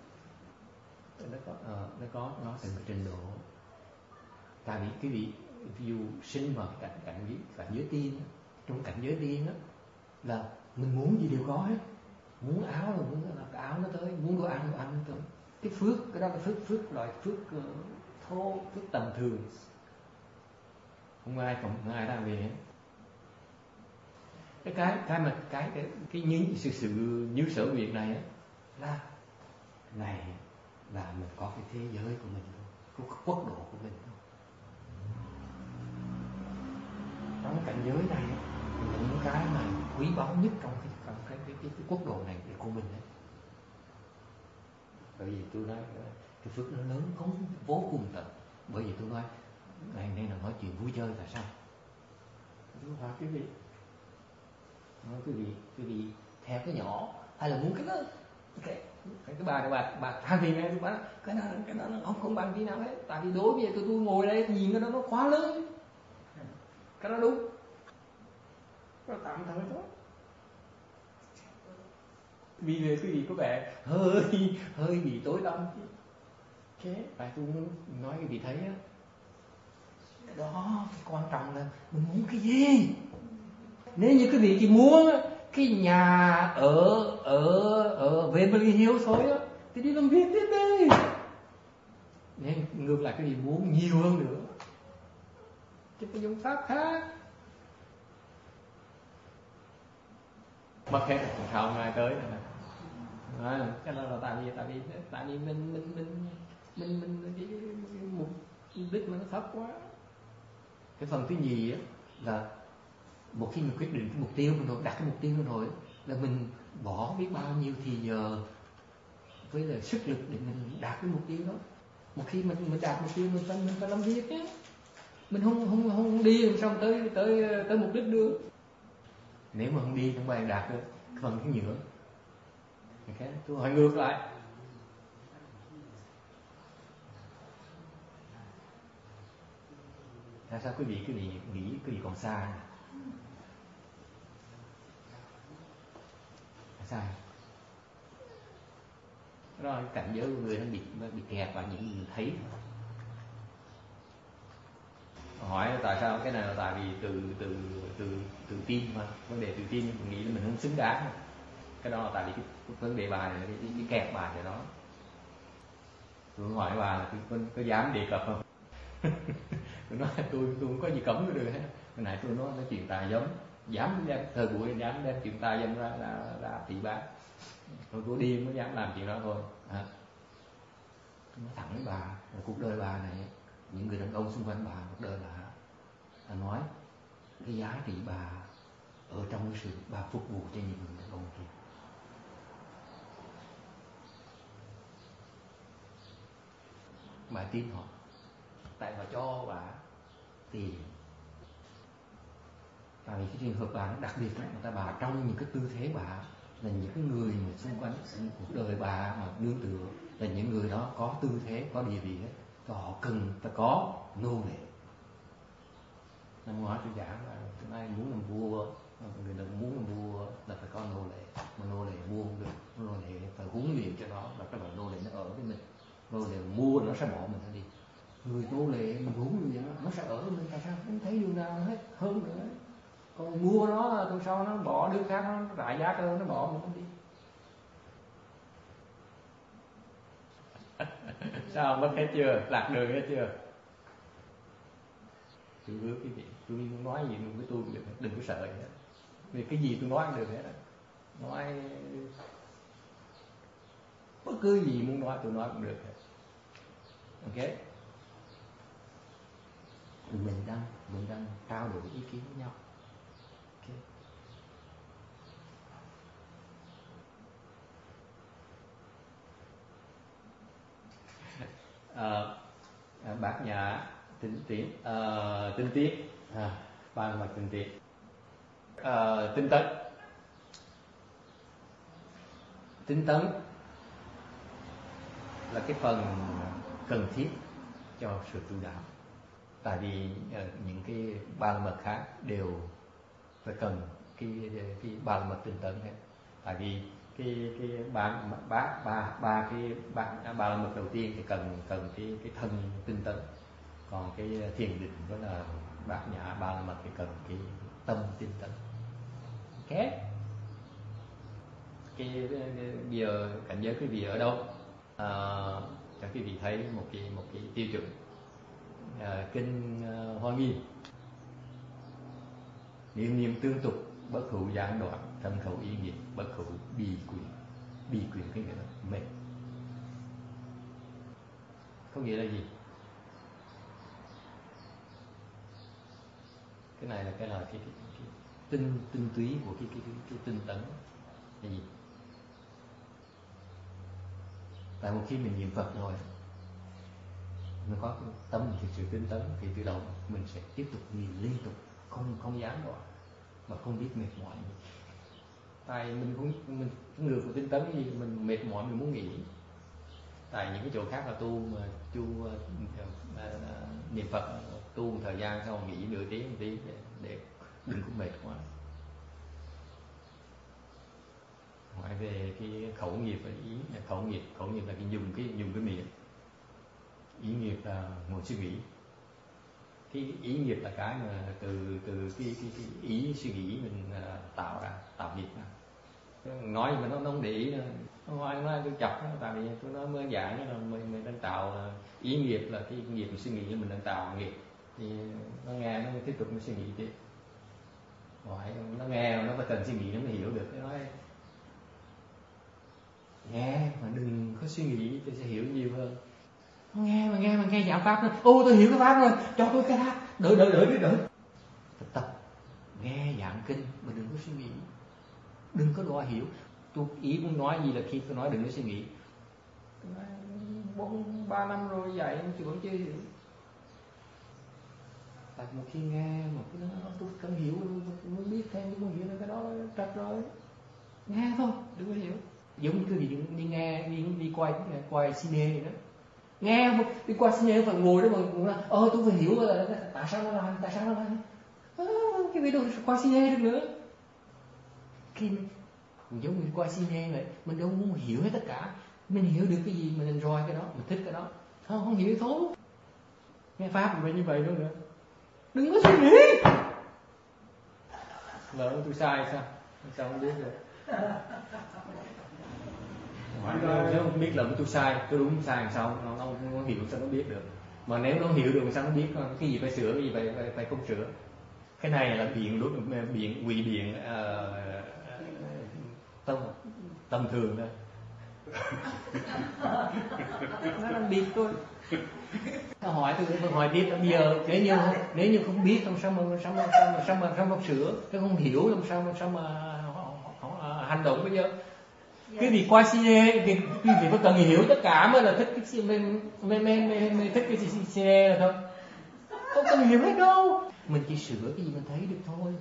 Nó từng cái trình độ. Tại vì cái vị ví dụ sinh vào cảnh giới tiên, trong cảnh giới tiên đó là mình muốn gì đều có hết. Muốn áo là muốn là cái áo nó tới, muốn đồ ăn nó tới. Cái phước, cái đó là phước loại phước thô, phước tầm thường, không ai làm về hết. Cái sự như sở nguyện này á, là mình có cái thế giới của mình thôi, có quốc độ của mình thôi. Trong cái cảnh giới này những cái mà quý báu nhất trong cái quốc độ này là của mình đấy. Bởi vì tôi nói cái phước nó lớn không vô cùng tận. Bởi vì tôi nói ngày nay là nói chuyện vui chơi tại sao? Tôi hỏi quý vị, nói quý vị theo cái nhỏ hay là muốn cái lớn? Cái bà than phiền nghe, tôi bảo cái đó nó không bằng tí nào hết. Tại vì đối với tôi ngồi đây nhìn cái đó nó quá lớn. Cái đó đúng, nó tạm thời thôi. Vì quý vị có vẻ hơi bị tối tâm chứ. Thế tại tôi muốn nói quý vị thấy á, đó cái quan trọng là mình muốn cái gì. Nếu như quý vị chỉ muốn cái nhà ở Beverly Hills thôi á, thì đi làm việc tiếp đi. Nên ngược lại cái gì muốn nhiều hơn nữa, chứ phải dùng pháp khác. Mất hết sao không ai tới này. Cái đó là tại vì mình cái mục đích nó thấp quá. Cái phần thứ nhì á là một khi mình quyết định cái mục tiêu mình rồi, đặt cái mục tiêu mình rồi, là mình bỏ biết bao nhiêu thì giờ với là sức lực để mình đạt cái mục tiêu đó. Một khi mình đạt mục tiêu mình phải làm việc chứ. Mình không đi làm sao tới mục đích được. Nếu mà không đi không bao đạt được cái phần thứ nhì nữa. Okay. Tôi hỏi ngược lại, tại sao quý vị nghĩ quý vị còn xa? Tại sao? Đó là cảnh giới của người nó bị kẹt vào những gì thấy. Hỏi tại sao cái này là tại vì từ tin mà, vấn đề từ tin mình nghĩ là mình không xứng đáng. Cái đó là tại vì cái vấn đề bài này, cái kẹt bài này đó. Tôi hỏi bà là có dám đề cập không? Tôi nói tôi không có gì cấm cái được hết. Cái này tôi nói chuyện tài giống, dám đem thời buổi dám đem chuyện tài dâm ra tỷ bác. Tôi có điên mới dám làm chuyện đó thôi. Tôi nói thẳng với bà, cuộc đời bà này, những người đàn ông xung quanh bà, cuộc đời bà nói cái giá trị bà ở trong cái sự bà phục vụ cho những người đàn ông kia. Bà tin họ, tại họ cho bà tiền. Tại vì cái trường hợp bà nó đặc biệt lắm, người ta bà trong những cái tư thế bà là những cái người mà xung quanh cuộc đời bà mà nương tựa là những người đó có tư thế, có địa vị ấy, họ cần phải có nô lệ. Năm ngoái tôi giảng là tôi nay muốn làm vua Người ta muốn mua là phải có nô lệ, mà nô lệ mua không được, nô lệ phải huấn luyện cho nó, và cái loại nô lệ nó ở với mình. Nô lệ mua nó sẽ bỏ mình đi. Người nô lệ mình huấn luyện nó sẽ ở với mình, tại sao không thấy đường nào hết hơn nữa. Còn mua nó tuần sau nó bỏ đứa khác, nó rải giá hơn, nó bỏ mình đi. Sao mất hết chưa? Lạc đường hết chưa? Tôi hứa quý vị, tôi nói gì với tôi cũng được, đừng có sợ hết. Vì cái gì tôi nói cũng được hết. Nói bất cứ gì muốn nói tôi nói cũng được hết. Ok? Mình đang trao đổi ý kiến với nhau. Okay. Bát nhã tinh tiết, ba mặt tinh tiết, tinh tấn. Tinh tấn là cái phần cần thiết cho sự tu đạo. Tại vì những cái ba la mật khác đều phải cần cái ba la mật tinh tấn hết. Tại vì cái ba la mật đầu tiên thì cần cái thân tinh tấn, còn cái thiền định đó là bát nhã ba la mật thì cần cái tâm tinh tấn. Ok. Cái bây giờ cảnh giới quý vị ở đâu? Cho quý vị thấy một cái tiêu chuẩn. Kinh Hoa Nghiêm: niệm niệm tương tục, bất hữu gián đoạn, thân khẩu ý nghiệp, bất hữu bi quyền. Bi quyền cái nghĩa là mệt. Có nghĩa là gì? Cái này là cái tinh túy của cái tinh tấn là gì? Tại một khi mình niệm Phật rồi, mình có tâm thực sự tinh tấn thì tự động mình sẽ tiếp tục niệm liên tục, không gián đoạn, mà không biết mệt mỏi gì. Tại mình không được tinh tấn gì, mình mệt mỏi mình muốn nghỉ. Tại những cái chỗ khác là tu mà niệm Phật tu một thời gian sau nghỉ nửa tiếng một tí để đừng có mệt quá. Hỏi về cái khẩu nghiệp và ý. Khẩu nghiệp là dùng cái miệng. Ý nghiệp là ngồi suy nghĩ. Cái ý nghiệp là cái mà từ cái ý suy nghĩ mình tạo nghiệp ra. Nói mà nó không để ý nữa. Nói tôi chọc nó, tại vì tôi nói mới giảng là mình đang tạo ý nghiệp, là cái nghiệp mình suy nghĩ mình đang tạo nghiệp. Thì nó nghe nó tiếp tục nó suy nghĩ tiếp. Hỏi nó nghe nó phải cần suy nghĩ nó mới hiểu được. Nó nói nghe mà đừng có suy nghĩ tôi sẽ hiểu nhiều hơn. Nghe mà nghe giảng pháp nữa. Ô tôi hiểu cái pháp rồi, cho tôi cái pháp. Đợi. Tập nghe giảng kinh mà đừng có suy nghĩ, đừng có đòi hiểu. Tôi ý muốn nói gì là khi tôi nói đừng có suy nghĩ. 3 năm rồi dạy tôi vẫn chưa hiểu. Tại một khi nghe một cái đó tôi cần hiểu, tôi muốn biết thêm, tôi muốn hiểu cái đó trật rồi. Nghe thôi, đừng có hiểu. Giống như cái gì đi nghe đi quay cine vậy đó. Nghe đi qua cine phải ngồi đó mà tôi phải hiểu là tại sao nó làm. Cái video qua cine được nữa. Khi giống như qua cine vậy, mình đâu muốn hiểu hết tất cả. Mình hiểu được cái gì mình enjoy cái đó, mình thích cái đó. Không hiểu thôi. Nghe pháp cũng như vậy luôn nữa. Đừng có suy nghĩ. Lỡ tôi sai sao không biết được. Nếu không biết là tôi sai, tôi đúng sai làm sao nó không hiểu sao nó biết được. Mà nếu nó hiểu được sao nó biết cái gì phải sửa, cái gì phải không sửa. Cái này là ngụy biện tầm thường thôi. Nó đang biết thôi. Nó hỏi tôi hỏi tiếp bây giờ nếu như không biết sao mà sửa, cái không hiểu làm sao mà hành động bây giờ. Cái việc qua cine thì quý vị có cần hiểu tất cả mới là thích cái mình thích cái cine là thôi. Không cần hiểu hết đâu. Mình chỉ sửa cái gì mình thấy được thôi.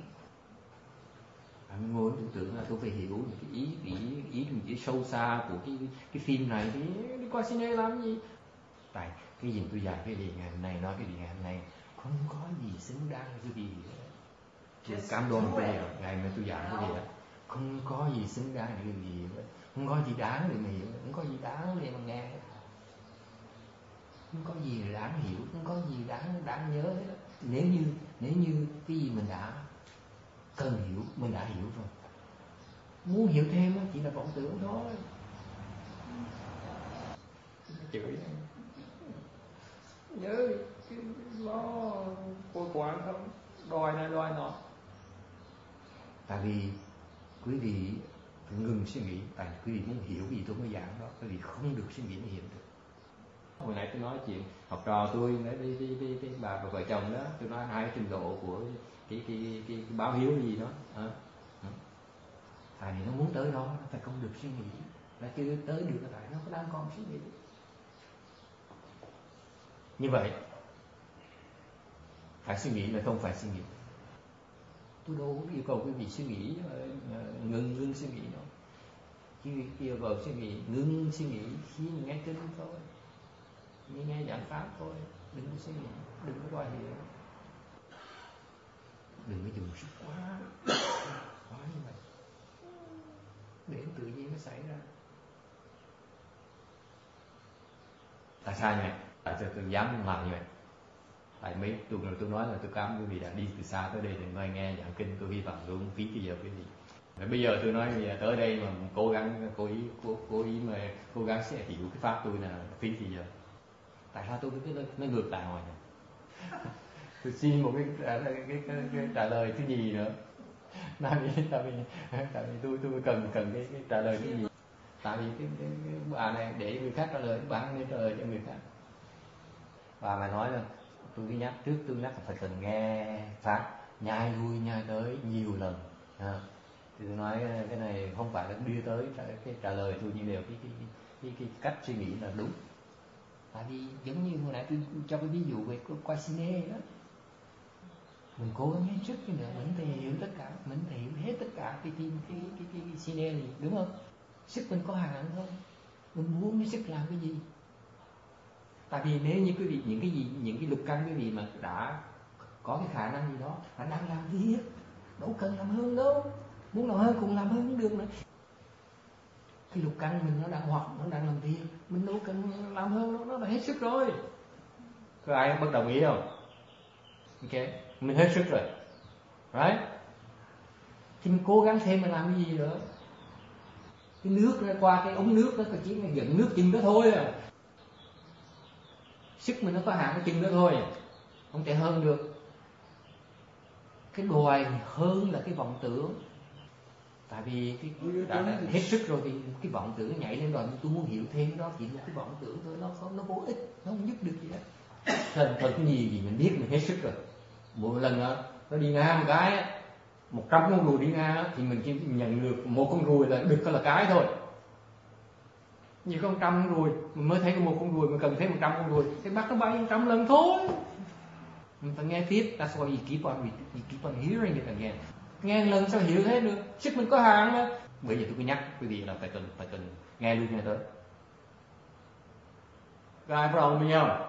Mình ngồi tưởng tượng là tôi phải hiểu những cái ý mình sâu xa của cái phim này thì đi qua cine làm gì? Tại cái gì tôi dạy cái gì ngày hôm nay nói cái gì ngày hôm nay không có gì xứng đáng với cái gì. Tôi cam đoan bây giờ ngày mà tôi giảng cái gì đó, không có gì xứng đáng để điều gì, không có gì đáng để mà hiểu, không có gì đáng để mà nghe, không có gì đáng hiểu, không có gì đáng nhớ hết đó. Nếu như cái gì mình đã cần hiểu, mình đã hiểu rồi, muốn hiểu thêm chỉ là vọng tưởng thôi. Chửi nhớ nó cô quản không, đòi này đòi nọ. Tại vì quý vị phải ngừng suy nghĩ, tại quý vị muốn hiểu cái gì tôi mới giảng đó, quý vị không được suy nghĩ mới hiểu được. Hồi nãy tôi nói chuyện học trò tôi với bà và vợ chồng đó, tôi nói hai trình độ của cái báo hiếu gì đó. Tại vì nó muốn tới đó, nó phải không được suy nghĩ, là chưa tới được là tại nó đang còn suy nghĩ. Như vậy phải suy nghĩ là không phải suy nghĩ. Tôi đâu có yêu cầu quý vị suy nghĩ ngừng suy nghĩ đâu. Chỉ yêu cầu suy nghĩ ngừng suy nghĩ khi mình nghe kinh thôi, như nghe giảng pháp thôi, đừng có suy nghĩ, đừng có đòi hiểu, đừng có dùng sức quá như vậy, để tự nhiên nó xảy ra. Tại sao như vậy? Tại sao tôi dám làm như vậy? Tại mấy tôi nói là tôi cảm ơn quý vị đã đi từ xa tới đây để nghe giảng kinh, tôi hy vọng tôi không phí cái giờ quý vị. Và bây giờ tôi nói bây giờ tới đây mà cố gắng cố ý mà cố gắng sẽ hiểu cái pháp tôi là phí thì giờ. Tại sao tôi cứ nó ngược lại hồi này? Tôi xin một cái trả lời thứ nhì nữa. Tại vì tôi cần cái trả lời thứ nhì. Tại vì cái bà này để người khác trả lời, bà không nên trả lời cho người khác. Bà mà nói là tôi cứ nhắc là phải cần nghe pháp nhai lui nhai tới nhiều lần. Thì tôi nói cái này không phải là đưa tới cái trả lời tôi, nhưng đều cái cách suy nghĩ là đúng. Tại vì giống như hồi nãy tôi cho cái ví dụ về coi cine đó, mình cố gắng hết sức chứ nữa, mình thể hiểu tất cả, mình thể hiểu hết tất cả cái cine này, đúng không? Sức mình có hạn thôi, mình muốn cái sức làm cái gì? Tại vì nếu như quý vị những cái lục căn quý vị mà đã có cái khả năng gì đó, khả năng làm việc, đâu cần làm hơn đâu, muốn làm hơn cũng làm hơn cũng được nữa. Cái lục căn mình nó đang hoạt, nó đang làm việc, mình đâu cần làm hơn, nó là hết sức rồi. Có ai bất đồng ý không? Ok, mình hết sức rồi, right? Thì mình cố gắng thêm mà làm cái gì nữa? Cái nước ra qua cái ống nước nó chỉ là dẫn nước chừng đó thôi à. Sức mình nó có hạn cái chừng đó thôi, không thể hơn được. Cái đòi hơn là cái vọng tưởng. Tại vì cái đã hết sức rồi thì cái vọng tưởng nhảy lên rồi, tôi muốn hiểu thêm đó, chỉ một cái vọng tưởng thôi, nó vô ích, nó không giúp được gì hết. Thành phần cái gì mình biết mình hết sức rồi. Một lần đó, nó đi ngang một cái 100 con ruồi đi ngang thì mình chỉ nhận được một con ruồi là được là cái thôi. Nhiều con 100 con ruồi mình mới thấy có một con ruồi, mà cần thấy 100 con ruồi thì bắt nó bay 100 lần thôi. Mình phải nghe tiếp. That's why you keep on hearing it again. Nghe lần sao hiểu thế được, sức mình có hạn mà. Bây giờ tôi cứ nhắc quý vị là phải cần nghe luôn nghe tới. Có ai problem với nhau?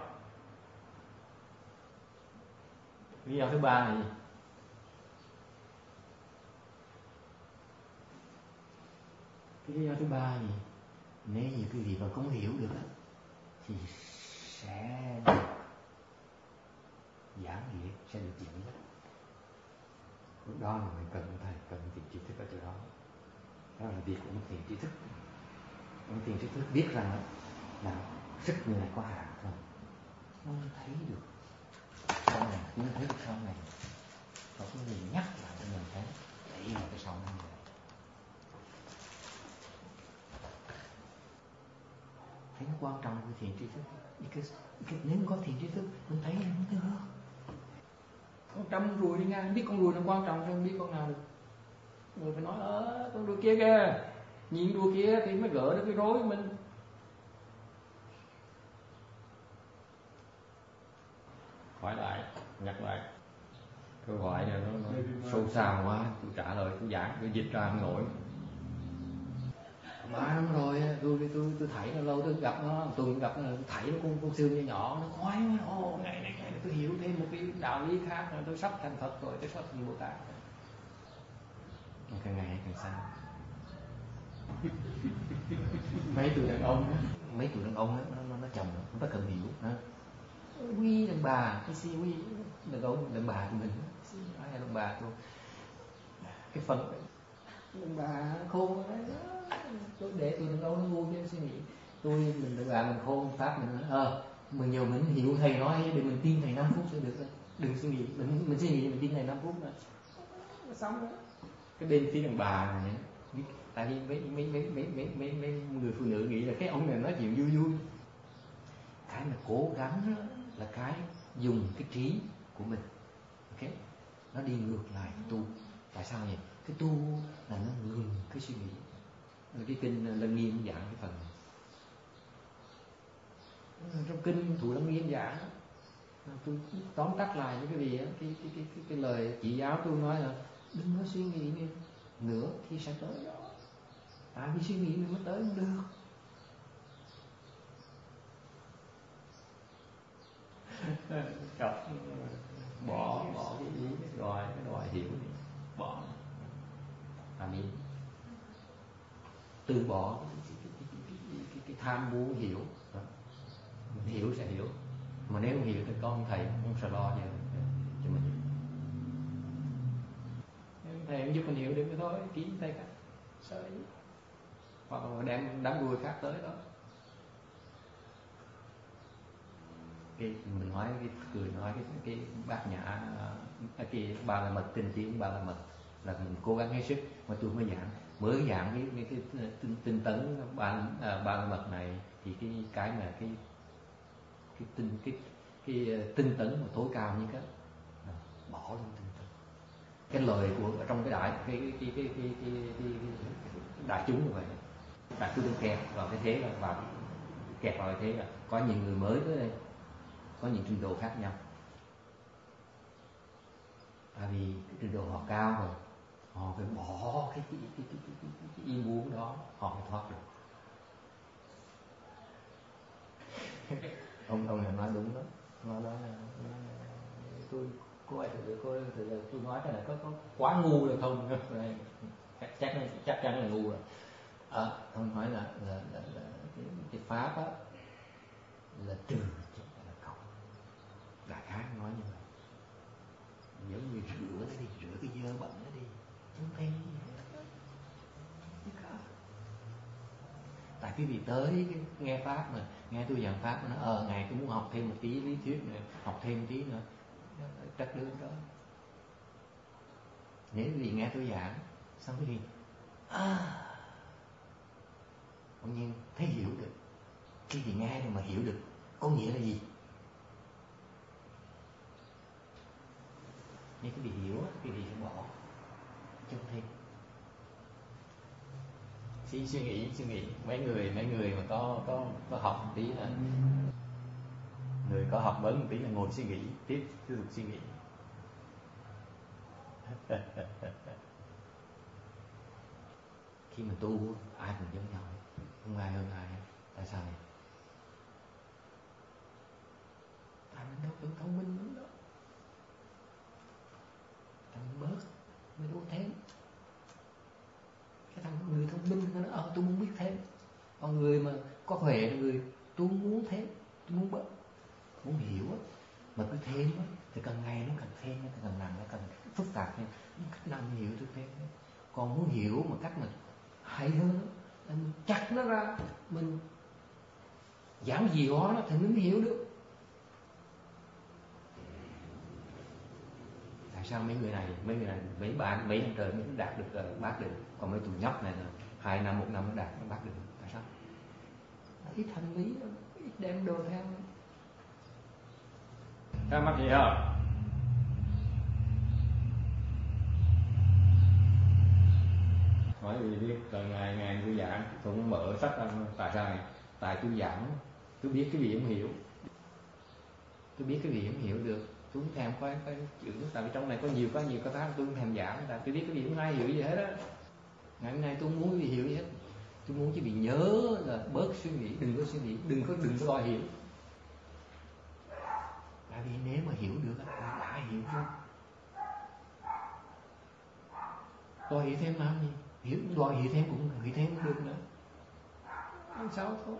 Lý do thứ ba là gì? Cái lý do thứ ba là gì? Nếu như quý vị mà không hiểu được thì sẽ được giảng nghĩa, sẽ được dẫn dắt. Lúc đó là mình cần thầy, cần tiền tri thức ở chỗ đó. Đó là việc của một tiền tri thức. Một tiền tri thức biết rằng là sức người này có hạn thôi, nó không thấy được sau này, nó thấy được sau này, có cái gì nhắc lại cho mình thấy đây là cái sau này. Thấy nó quan trọng của thiền tri thức. Nếu có thiền tri thức mình thấy không thấy được. Con trăm ruồi đi ngang, biết con ruồi nó quan trọng không biết con nào được. Người phải nói con ruồi kia kìa, nhìn ruồi kia thì mới gỡ được cái rối của mình. Hỏi lại, nhắc lại. Câu hỏi này nó sâu xa quá, tôi trả lời, tôi giảng, tôi dịch ra không nổi. 3 năm rồi, tôi thấy nó lâu, tôi gặp nó, tôi gặp nó, thấy nó con xương nhỏ, nó khoái quá, ngày này tôi hiểu thêm một cái đạo lý khác, rồi tôi sắp thành Phật rồi, tôi sắp thành Bồ Tát. càng ngày càng xa. Mấy tụi đàn ông nó chồng nó rất cần hiểu hả? Quý đàn bà, cái gì quý đàn ông, đàn bà của mình, ai là đàn bà tôi, cái phần đàn bà khôn đấy, tôi để tụi đàn ông nó ngu chứ suy nghĩ. Mình đàn bà mình khôn, pháp mình nhiều mình hiểu thầy nói để mình tin thầy 5 phút sẽ được rồi. Đừng suy nghĩ, mình suy nghĩ mình tin thầy 5 phút rồi xong rồi. Cái bên phía đàn bà này, tại vì mấy người phụ nữ nghĩ là cái ông này nói chuyện vui vui. Cái mà cố gắng là cái dùng cái trí của mình, ok, nó đi ngược lại tu. Tại sao vậy? Cái tu là nó ngừng cái suy nghĩ. Cái kinh Lăng Nghiêm giảng cái phần này. Trong kinh Thủ Lăng Nghiêm giảng, tôi tóm tắt lại những cái gì á, cái lời chỉ giáo tôi nói là đừng có suy nghĩ nữa thì sẽ tới đó. Tại vì suy nghĩ mình mới tới không được. Bỏ cái ý đòi hiểu đi, bỏ. Amen. Từ bỏ cái tham muốn hiểu. Mình hiểu sẽ hiểu, mà nếu không hiểu thì con thầy không sẽ lo cho mình. Thầy không giúp mình hiểu được thôi, kiếm thầy cả sợi, hoặc là đem đám đuôi khác tới đó. Cái mình nói cái cười nói cái bát nhã, cái ba la mật, tinh tiến ba la mật là mình cố gắng hết sức, mà tôi mới giảng cái tinh tấn ba la mật này, thì cái mà cái tinh tấn mà tối cao như cái bỏ luôn tinh tấn. Cái lời của trong cái đại chúng như vậy, đại chúng kẹt vào cái thế là kẹt vào cái thế là có nhiều người mới tới đây, có những trình độ khác nhau. Tại vì cái trình độ họ cao rồi, họ phải bỏ cái ý muốn đó, họ mới thoát được. ông này nói đúng đó, nói tôi nói cái này có quá ngu rồi không? chắc chắn là ngu rồi. Ông nói là cái pháp á là trừ chứ là cộng. Đại khái nói như vậy. Giống như rửa cái dơ bẩn nó đi, không thấy gì hết. Tại quý vị tới nghe pháp mà nghe tôi giảng pháp nó ngày tôi muốn học thêm một tí lý thuyết nữa, học thêm một tí nữa, trách đứa đó. Nếu quý vị nghe tôi giảng xong quý vị bỗng nhiên thấy hiểu được, quý vị nghe rồi mà hiểu được có nghĩa là gì? Nếu quý vị hiểu quý vị phải bỏ chứ không thêm. Suy nghĩ mấy người mà có học một tí là người có học vấn một tí là ngồi suy nghĩ tiếp tục suy nghĩ. Khi mà tu ai cũng giống nhau, không ai hơn ai. Tại sao vậy? Tại mình đâu cần thông minh lắm đó, thằng bớt mới đố thêm. Cái thằng người thông minh nó tôi muốn biết thêm, còn người mà có huệ là người tôi muốn thêm, tôi muốn bớt, muốn hiểu á, mà cứ thêm á thì càng ngày nó càng thêm, càng nặng nó càng phức tạp thêm. Nhưng cách nào mình hiểu được thêm? Còn muốn hiểu một cách mà hay hơn là mình chặt nó ra, mình giảng dị hóa nó thì mình hiểu được. Tại sao mấy người này mấy năm trời mới đạt được bát định, còn mấy tụi nhóc này là 2 năm 1 năm nó đạt nó bát định? Tại sao? Ít hành lý, ít đem đồ theo. Các mắt gì không? Hỏi gì biết, rồi ngày tôi giảng tôi cũng mở sách ra. Tại sao này? Tại tôi giảng tôi biết cái gì không hiểu, tôi biết cái gì không hiểu được, tôi không thèm coi cái chữ. Tại vì trong này có nhiều cái pháp tôi không thèm giảng, tại tôi biết cái gì không ai hiểu gì hết á. Ngày hôm nay tôi không muốn cái gì hiểu gì hết, tôi muốn chỉ bị nhớ là bớt suy nghĩ, đừng có suy nghĩ, đừng có đòi hiểu. Tại vì nếu mà hiểu được là đã hiểu rồi. đòi hiểu thêm làm gì, đòi hiểu thêm cũng được nữa, không sao thôi.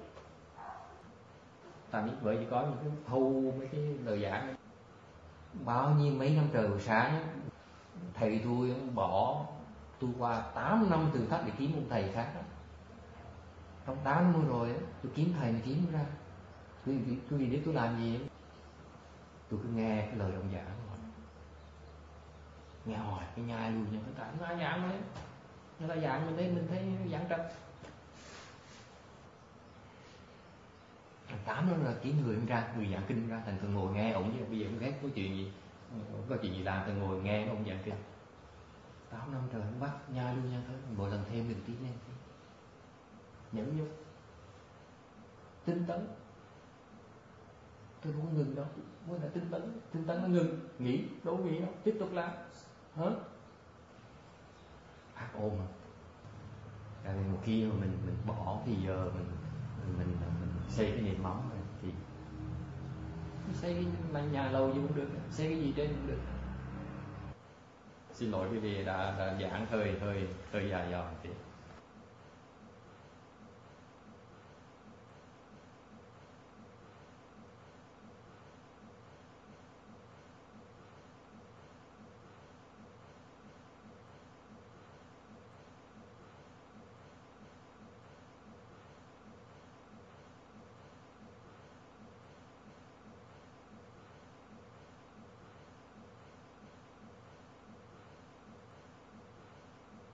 Ta biết vậy chỉ có những cái thâu mấy cái lời giảng ấy. Bao nhiêu mấy năm trời buổi sáng thầy tôi bỏ tôi qua 8 năm thử thách để kiếm một thầy khác đó. Trong 8 năm rồi tôi kiếm thầy mà kiếm ra, tôi biết tôi làm gì, tôi cứ nghe cái lời ông giảng rồi, nghe hỏi cái nhai luôn nha, tại nó giảng đấy, nhưng mà giảng mình thấy giảng trật. 8 năm là kiếm người ra, người giảng kinh ra, thành thường ngồi nghe ổng chứ bây giờ cũng ghét có chuyện gì làm, thường ngồi nghe ông giảng kinh. 8 năm trời nó bắt nhai luôn nha, thôi mỗi lần thêm đừng tí lên, nhẫn nhục, tinh tấn. Tôi không ngừng đâu, mới là tinh tấn nó ngừng, nghỉ, đâu nghỉ đâu, tiếp tục làm, hả? Ác ôn mà. Tại vì một khi mà mình bỏ thì giờ mình xây cái nền móng này thì xây cái nhà lâu gì cũng được, xây cái gì trên cũng được. Xin lỗi quý vị đã giảng hơi dài dòng thì